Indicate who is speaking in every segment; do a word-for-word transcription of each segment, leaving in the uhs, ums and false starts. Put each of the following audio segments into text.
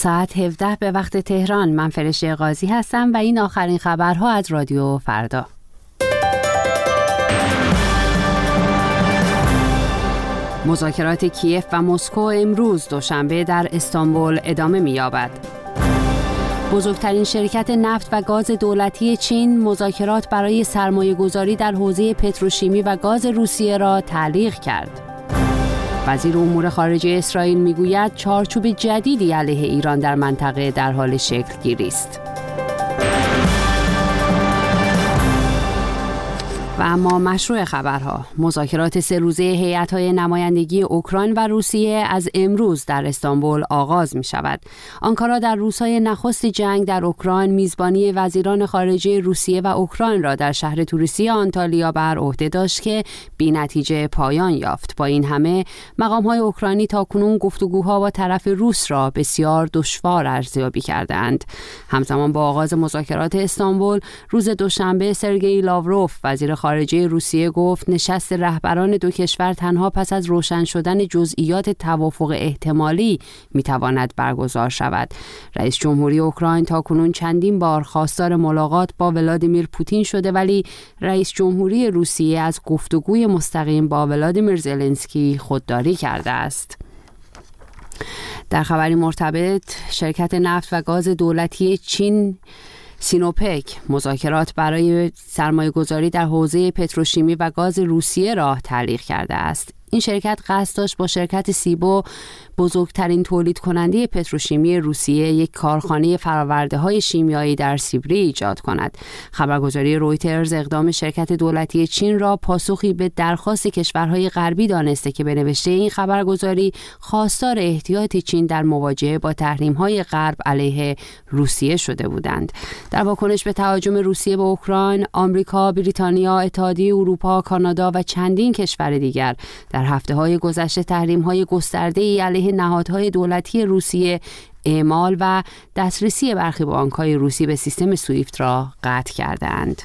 Speaker 1: ساعت هفده به وقت تهران. من فرشته قاضی هستم و این آخرین خبرها از رادیو فردا. مذاکرات کیف و مسکو امروز دوشنبه در استانبول ادامه می‌یابد. بزرگترین شرکت نفت و گاز دولتی چین مذاکرات برای سرمایه‌گذاری در حوزه پتروشیمی و گاز روسیه را تعلیق کرد. وزیر امور خارجه اسرائیل میگوید چارچوب جدیدی علیه ایران در منطقه در حال شکل گیری است. و اما مشروع خبرها، مذاکرات سه روزه هیئت‌های نمایندگی اوکراین و روسیه از امروز در استانبول آغاز می شود. آنکارا در روزهای نخست جنگ در اوکراین میزبانی وزیران خارجه روسیه و اوکراین را در شهر توریستی آنتالیا بر عهده داشت که بی نتیجه پایان یافت. با این همه مقام‌های اوکراینی تاکنون گفتگوها با طرف روس را بسیار دشوار ارزیابی کردند. همزمان با آغاز مذاکرات استانبول روز دوشنبه سرگئی لاوروف وزیر خارجه روسیه گفت نشست رهبران دو کشور تنها پس از روشن شدن جزئیات توافق احتمالی میتواند برگزار شود. رئیس جمهوری اوکراین تاکنون چندین بار خواستار ملاقات با ولادیمیر پوتین شده، ولی رئیس جمهوری روسیه از گفتگوی مستقیم با ولادیمیر زلنسکی خودداری کرده است. در خبری مرتبط، شرکت نفت و گاز دولتی چین سینوپک مذاکرات برای سرمایه‌گذاری در حوزه پتروشیمی و گاز روسیه را تعلیق کرده است. این شرکت قصد داشت با شرکت سیبو، بزرگترین تولید کننده پتروشیمی روسیه، یک کارخانه فرآورده‌های شیمیایی در سیبری ایجاد کند. خبرگزاری رویترز اقدام شرکت دولتی چین را پاسخی به درخواست کشورهای غربی دانسته که به نوشته این خبرگزاری خواستار احتیاط چین در مواجهه با تحریم‌های غرب علیه روسیه شده بودند. در واکنش به تهاجم روسیه به اوکراین، آمریکا، بریتانیا، اتحادیه اروپا، کانادا و چندین کشور دیگر در هفته‌های گذشته تحریم‌های گسترده‌ای علیه نهادهای دولتی روسیه، اعمال و دسترسی برخی بانک‌های روسی به سیستم سویفت را قطع کردند.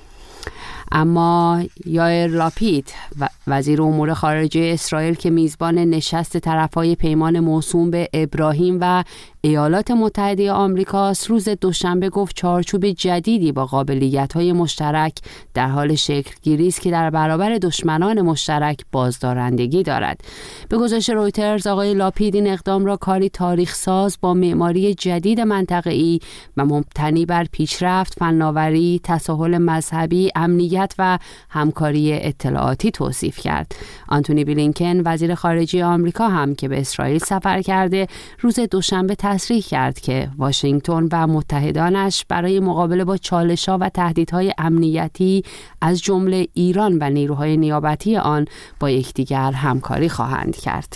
Speaker 1: اما یائیر لاپید وزیر امور خارجه اسرائیل که میزبان نشست طرفهای پیمان موسوم به ابراهیم و ایالات متحده آمریکاست، روز دوشنبه گفت چارچوب جدیدی با قابلیت‌های مشترک در حال شکل گیری است که در برابر دشمنان مشترک بازدارندگی دارد. به گزارش رویترز، آقای لاپید این اقدام را کاری تاریخ ساز با معماری جدید منطقه‌ای و مبتنی بر پیشرفت، فناوری، تساهل مذهبی، امنیت و همکاری اطلاعاتی توصیف کرد. آنتونی بلینکن وزیر خارجه آمریکا هم که به اسرائیل سفر کرده، روز دوشنبه تصریح کرد که واشنگتن و متحدانش برای مقابله با چالش‌ها و تهدیدهای امنیتی از جمله ایران و نیروهای نیابتی آن با یکدیگر همکاری خواهند کرد.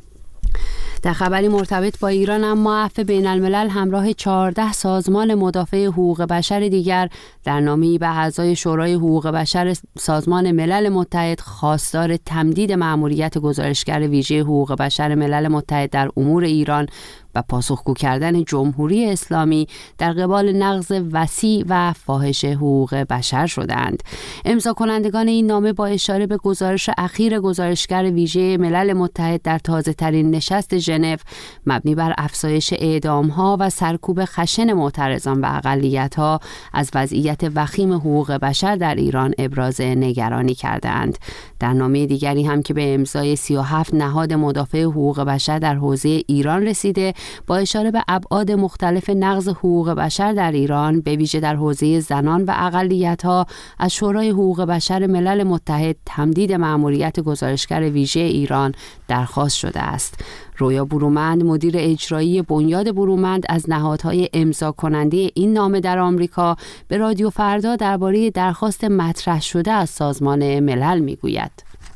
Speaker 1: در خبری مرتبط با ایران، اما عفو بین الملل همراه چهارده سازمان مدافع حقوق بشر دیگر در نامه‌ای به اعضای شورای حقوق بشر سازمان ملل متحد خواستار تمدید مأموریت گزارشگر ویژه حقوق بشر ملل متحد در امور ایران و پاسخگو کردن جمهوری اسلامی در قبال نقض وسیع و فاحش حقوق بشر شدند. امضا کنندگان این نامه با اشاره به گزارش اخیر گزارشگر ویژه ملل متحد در تازه ترین نشست ژنو مبنی بر افزایش اعدام‌ها و سرکوب خشن معترضان و اقلیت‌ها از وضعیت وخیم حقوق بشر در ایران ابراز نگرانی کردند. در نامه دیگری هم که به امضای سی و هفت نهاد مدافع حقوق بشر در حوزه ایران رسیده، با اشاره به ابعاد مختلف نقض حقوق بشر در ایران، به ویژه در حوزه زنان و اقلیت‌ها، از شورای حقوق بشر ملل متحد تمدید مأموریت گزارشگر ویژه ایران درخواست شده است. رویا برومند، مدیر اجرایی بنیاد برومند، از نهادهای امضا کننده این نامه در آمریکا به رادیو فردا درباره درخواست مطرح شده از سازمان ملل میگوید.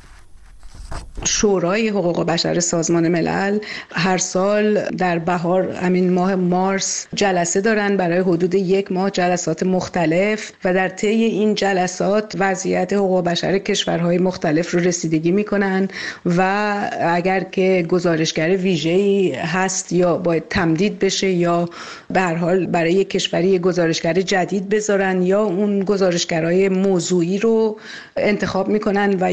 Speaker 2: شورای حقوق بشر سازمان ملل هر سال در بهار همین ماه مارس جلسه دارن برای حدود یک ماه، جلسات مختلف، و در طی این جلسات وضعیت حقوق بشر کشورهای مختلف رو رسیدگی میکنن و اگر که گزارشگر ویژه‌ای هست یا باید تمدید بشه یا به هر حال برای یک کشوری گزارشگر جدید بذارن یا اون گزارشگرای موضوعی رو انتخاب میکنن و یا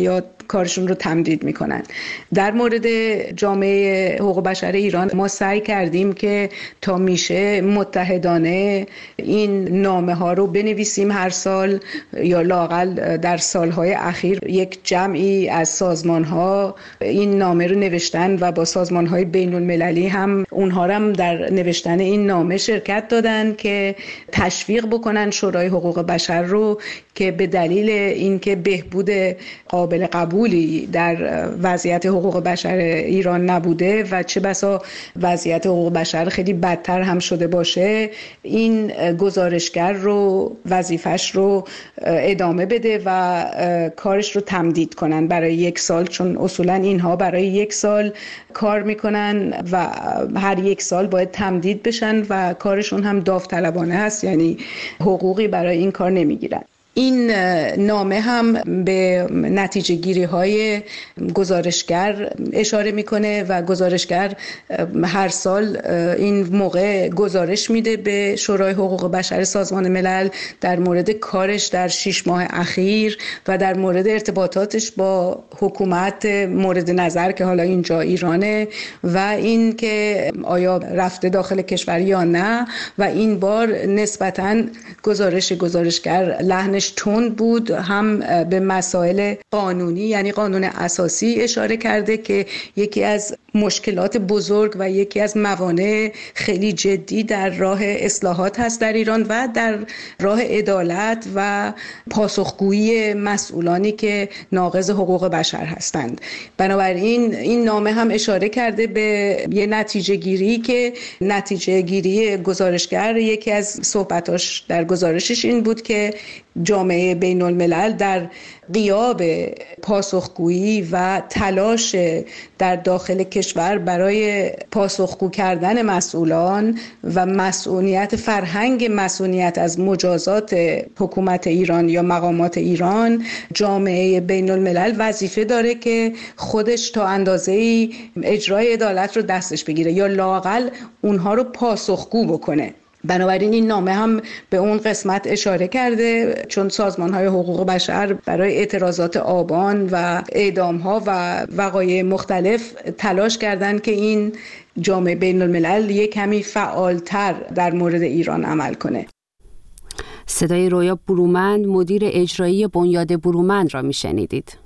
Speaker 2: کارشون رو تمدید میکنن. در مورد جامعه حقوق بشر ایران ما سعی کردیم که تا میشه متحدانه این نامه ها رو بنویسیم هر سال، یا لااقل در سالهای اخیر یک جمعی از سازمان ها این نامه رو نوشتن و با سازمان های بین المللی هم اونها هم در نوشتن این نامه شرکت دادن که تشویق بکنن شورای حقوق بشر رو که به دلیل اینکه بهبود قابل قبولی در وضعیت حقوق بشر ایران نبوده و چه بسا وضعیت حقوق بشر خیلی بدتر هم شده باشه، این گزارشگر رو وظیفش رو ادامه بده و کارش رو تمدید کنن برای یک سال، چون اصولا اینها برای یک سال کار میکنن و هر یک سال باید تمدید بشن و کارشون هم داوطلبانه هست، یعنی حقوقی برای این کار نمیگیرن. این نامه هم به نتیجه گیری های گزارشگر اشاره میکنه و گزارشگر هر سال این موقع گزارش میده به شورای حقوق بشر سازمان ملل در مورد کارش در شش ماه اخیر و در مورد ارتباطاتش با حکومت مورد نظر که حالا اینجا ایرانه و این که آیا رفته داخل کشور یا نه. و این بار نسبتاً گزارش گزارشگر لحنش تند بود، هم به مسائل قانونی یعنی قانون اساسی اشاره کرده که یکی از مشکلات بزرگ و یکی از موانع خیلی جدی در راه اصلاحات هست در ایران و در راه عدالت و پاسخگویی مسئولانی که ناقض حقوق بشر هستند. بنابراین این نامه هم اشاره کرده به یه نتیجه گیری که نتیجه گیری گزارشگر یکی از صحبتاش در گزارشش این بود که جامعه بین الملل در غیاب پاسخگویی و تلاش در داخل کشور برای پاسخگو کردن مسئولان و مسئولیت فرهنگ مسئولیت از مجازات حکومت ایران یا مقامات ایران، جامعه بین الملل وظیفه داره که خودش تا اندازه‌ای اجرای عدالت رو دستش بگیره یا لااقل اونها رو پاسخگو بکنه. بنابراین این نامه هم به اون قسمت اشاره کرده، چون سازمان‌های حقوق بشر برای اعتراضات آبان و اعدام‌ها و وقایع مختلف تلاش کردند که این جامعه بین الملل یک کمی فعالتر در مورد ایران عمل کنه.
Speaker 1: صدای رویا برومند، مدیر اجرایی بنیاد برومند را میشنیدید.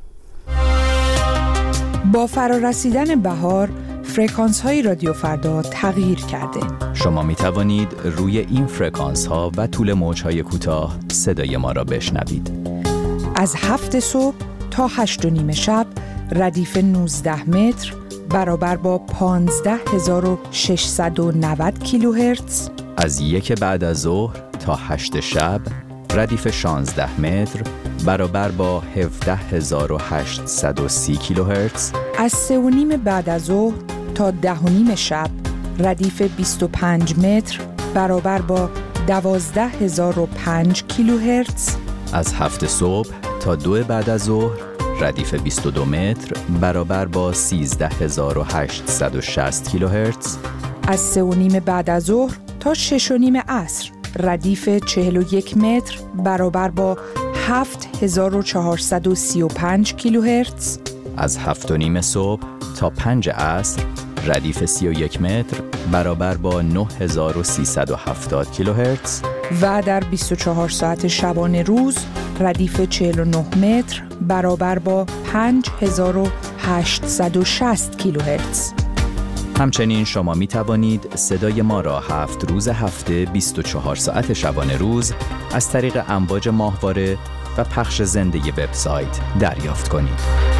Speaker 3: با فرارسیدن بهار فرکانس های رادیو فردا تغییر کرده.
Speaker 4: شما می توانید روی این فرکانس ها و طول موج های کوتاه صدای ما را بشنوید.
Speaker 3: از هفت صبح تا هشت و نیم شب ردیف نوزده متر برابر با پانزده هزار و ششصد و نود کیلوهرتز.
Speaker 4: از یک بعد از ظهر تا هشت شب ردیف شانزده متر برابر با هفده هزار و هشتصد و سی کیلوهرتز.
Speaker 3: از سه و نیم بعد از ظهر تا ده و نیم شب ردیف بیست و پنج متر برابر با دوازده هزار و پنج کیلوهرتز.
Speaker 4: از هفت صبح تا دو بعد از ظهر ردیف بیست و دو متر برابر با سیزده هزار و هشتصد و شصت کیلوهرتز.
Speaker 3: از سه و نیم بعد از ظهر تا شش و نیم عصر ردیف چهل و یک متر برابر با هفت هزار و چهارصد و سی و پنج کیلوهرتز.
Speaker 4: از هفت و نیم صبح تا پنج عصر ردیف سی و یک متر برابر با نه هزار و سیصد و هفتاد کیلوهرتز.
Speaker 3: و در بیست و چهار ساعت شبانه روز ردیف چهل و نه متر برابر با پنج هزار و هشتصد و شصت کیلوهرتز.
Speaker 4: همچنین شما می توانید صدای ما را هفت روز هفته بیست و چهار ساعت شبانه روز از طریق امواج ماهواره و پخش زنده وبسایت دریافت کنید.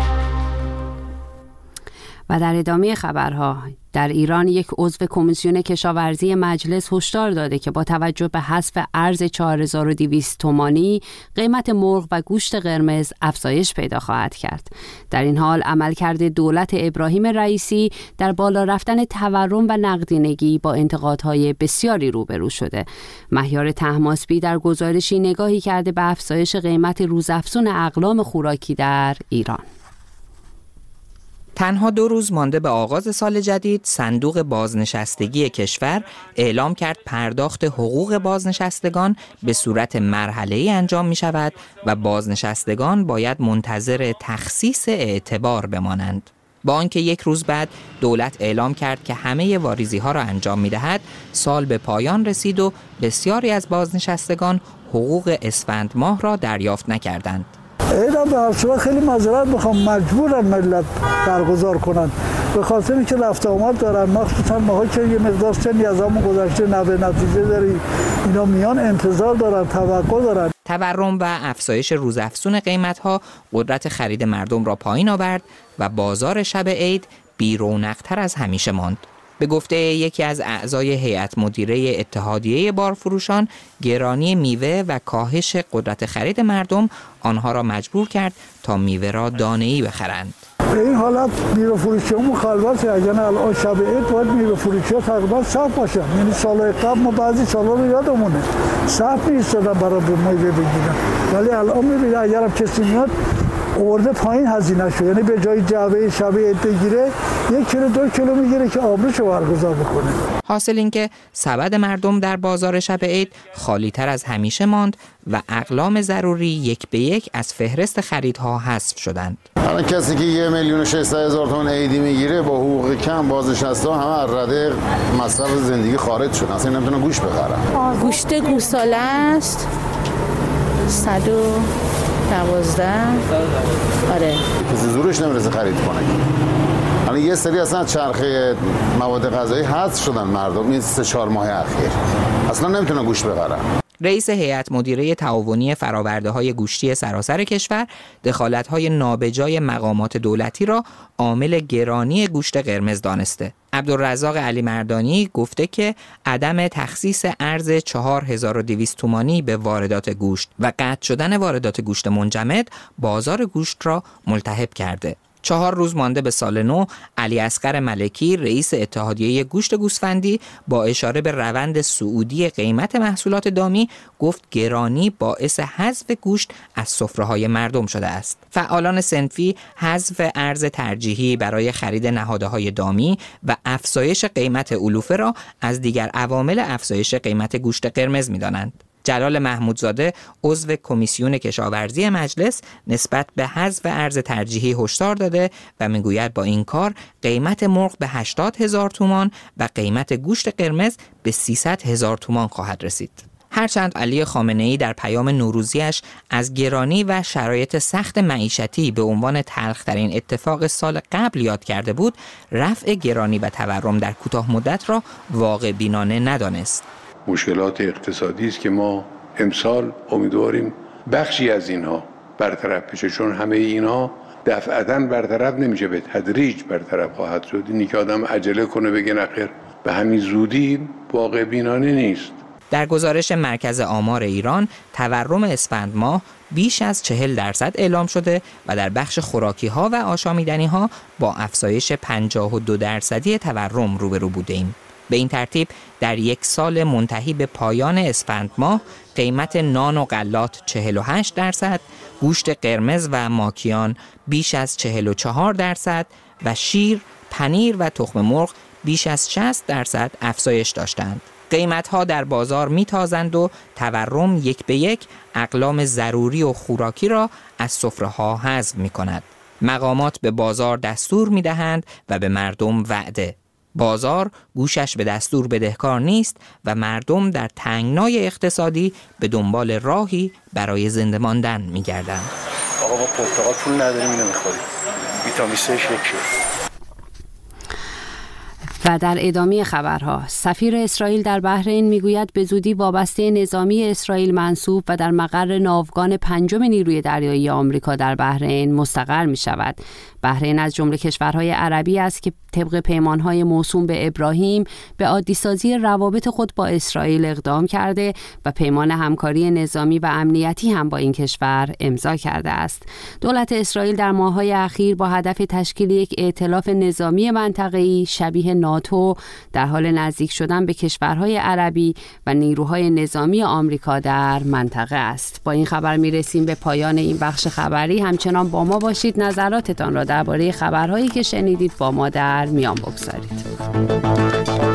Speaker 1: و در ادامه خبرها، در ایران یک عضو کمیسیون کشاورزی مجلس هشدار داده که با توجه به حذف ارز چهار هزار و دویست تومانی قیمت مرغ و گوشت قرمز افزایش پیدا خواهد کرد. در این حال عملکرد دولت ابراهیم رئیسی در بالا رفتن تورم و نقدینگی با انتقادهای بسیاری روبرو شده. مهیار طهماسبی در گزارشی نگاهی کرده به افزایش قیمت روزافزون اقلام خوراکی در ایران.
Speaker 5: تنها دو روز مانده به آغاز سال جدید، صندوق بازنشستگی کشور اعلام کرد پرداخت حقوق بازنشستگان به صورت مرحله‌ای انجام می شود و بازنشستگان باید منتظر تخصیص اعتبار بمانند. با آنکه یک روز بعد دولت اعلام کرد که همه واریزی‌ها را انجام می‌دهد، سال به پایان رسید و بسیاری از بازنشستگان حقوق اسفند ماه را دریافت نکردند.
Speaker 6: اینا به هر صورت خیلی معذرت میخوام، مجبورن ملت برگزار کنن به خاطر اینکه رفت آمد دارن، مخصوصا ماها که یه مقدار سنی از همون گذشته نوه نتیجه داری، اینا میان انتظار دارن، توقع دارن.
Speaker 5: تورم و افزایش روزافزون قیمت‌ها قدرت خرید مردم را پایین آورد و بازار شب عید بی‌رونق‌تر از همیشه ماند. به گفته یکی از اعضای هیئت مدیره اتحادیه بارفروشان، گرانی میوه و کاهش قدرت خرید مردم آنها را مجبور کرد تا میوه را دانه‌ای بخرند.
Speaker 6: به این حالت میوه فروشی‌ها مخالفت، اگر الان شب عید باید میوه فروشی‌ها تقریبا صف باشن. یعنی سال‌های قبل ما بعضی سال‌ها رو یادمونه صف می‌ایستادن برای میوه بگیرن، ولی الان می‌بینید اگر هم کسی میاد آورده پایین هزینه شو، یعنی به جای جعبه شب عید بگیره یک کیلو دو کیلو میگیره که آبروشو برگزار بکنه.
Speaker 5: حاصل این که سبد مردم در بازار شب عید خالی‌تر از همیشه ماند و اقلام ضروری یک به یک از فهرست خریدها حذف شدند.
Speaker 7: الان کسی که یک میلیون و ششصد هزار تومان عیدی میگیره با حقوق کم بازنشسته همه از رده مصرف زندگی خارج شدن، اصلا نمیتونن گوشت بخرن.
Speaker 8: گوشت گوساله است صد و دوازده. آره
Speaker 7: کسی زورش نمیرسه خرید کنه. الان یه سری اصلا چرخه مواد غذایی حذف شدن مردم این سه چهار ماه اخیر، اصلا نمیتونن گوشت بخرن.
Speaker 5: رئیس هیئت مدیره تعاونی فرآورده‌های گوشتی سراسر کشور دخالت‌های نابجای مقامات دولتی را عامل گرانی گوشت قرمز دانسته. عبدالرزاق علی مردانی گفته که عدم تخصیص ارز چهار هزار و دویست تومانی به واردات گوشت و قطع شدن واردات گوشت منجمد بازار گوشت را ملتهب کرده. چهار روز مانده به سال نو، علی اصغر ملکی رئیس اتحادیه گوشت گوسفندی با اشاره به روند صعودی قیمت محصولات دامی گفت گرانی باعث حذف گوشت از سفره‌های مردم شده است. فعالان صنفی حذف ارز ترجیحی برای خرید نهادهای دامی و افزایش قیمت علوفه را از دیگر عوامل افزایش قیمت گوشت قرمز می‌دانند. جلال محمودزاده عضو کمیسیون کشاورزی مجلس نسبت به حذف ارز ترجیحی هشدار داده و میگوید با این کار قیمت مرغ به هشتاد هزار تومان و قیمت گوشت قرمز به سیصد هزار تومان خواهد رسید. هرچند علی خامنه‌ای در پیام نوروزیش از گرانی و شرایط سخت معیشتی به عنوان تلخ‌ترین اتفاق سال قبل یاد کرده بود، رفع گرانی و تورم در کوتاه مدت را واقع بینانه ندانست.
Speaker 9: مشکلات اقتصادی است که ما امسال امیدواریم بخشی از اینها برطرف بشه، چون همه اینها دفعتاً برطرف نمیشه، به تدریج برطرف خواهد شد. اینی که آدم عجله کنه بگه نخیر به همین زودی واقع بینانه نیست.
Speaker 5: در گزارش مرکز آمار ایران، تورم اسفند ماه بیش از چهل درصد اعلام شده و در بخش خوراکی ها و آشامیدنی ها با افزایش پنجاه و دو درصدی تورم روبرو بودیم. به این ترتیب در یک سال منتهی به پایان اسفند ماه قیمت نان و غلات چهل و هشت درصد، گوشت قرمز و ماکیان بیش از چهل و چهار درصد و شیر، پنیر و تخم مرغ بیش از شصت درصد افزایش داشتند. قیمت‌ها در بازار میتازند و تورم یک به یک اقلام ضروری و خوراکی را از سفره‌ها حذف می‌کند. مقامات به بازار دستور می‌دهند و به مردم وعده. بازار گوشش به دستور بدهکار نیست و مردم در تنگنای اقتصادی به دنبال راهی برای زنده ماندن می‌گردند.
Speaker 10: آقا ما پرتقال پول نداریم اینو می‌خوریم. ویتامین سه یکی.
Speaker 1: و در ادامه خبرها، سفیر اسرائیل در بحرین میگوید به زودی وابسته نظامی اسرائیل منصوب و در مقر ناوگان پنجم نیروی دریایی آمریکا در بحرین مستقر می شود. بحرین از جمله کشورهای عربی است که طبق پیمانهای موسوم به ابراهیم به عادی‌سازی روابط خود با اسرائیل اقدام کرده و پیمان همکاری نظامی و امنیتی هم با این کشور امضا کرده است. دولت اسرائیل در ماه‌های اخیر با هدف تشکیل یک ائتلاف نظامی منطقه‌ای شبیه ناتو در حال نزدیک شدن به کشورهای عربی و نیروهای نظامی آمریکا در منطقه است. با این خبر میرسیم به پایان این بخش خبری. همچنان با ما باشید، نظراتتان را در درباره خبرهایی که شنیدید با ما در میان بگذارید.